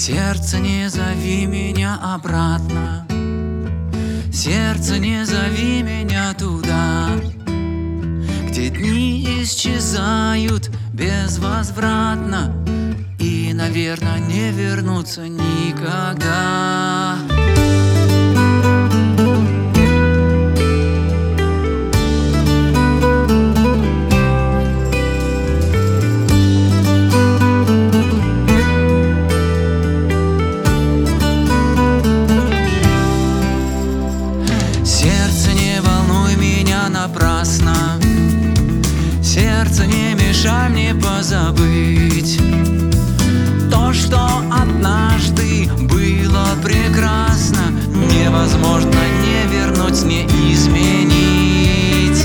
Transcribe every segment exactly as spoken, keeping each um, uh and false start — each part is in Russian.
Сердце, не зови меня обратно, сердце, не зови меня туда, где дни исчезают безвозвратно и, наверное, не вернутся никогда. Сердце, не волнуй меня напрасно, сердце, не мешай мне позабыть то, что однажды было прекрасно, невозможно не вернуть, не изменить.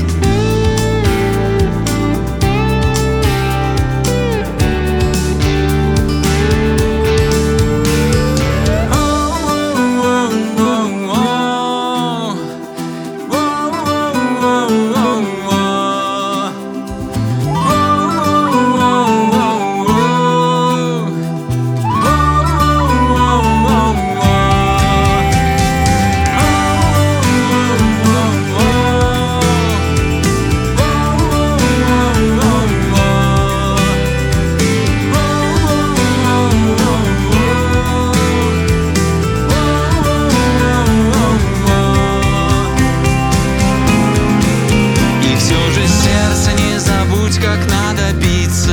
Как надо биться,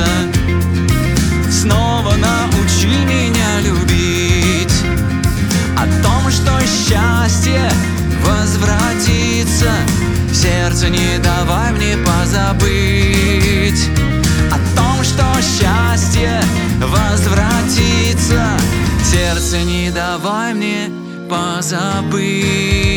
снова научи меня любить, о том, что счастье возвратится. Сердце, не давай мне позабыть о том, что счастье возвратится. Сердце, не давай мне позабыть.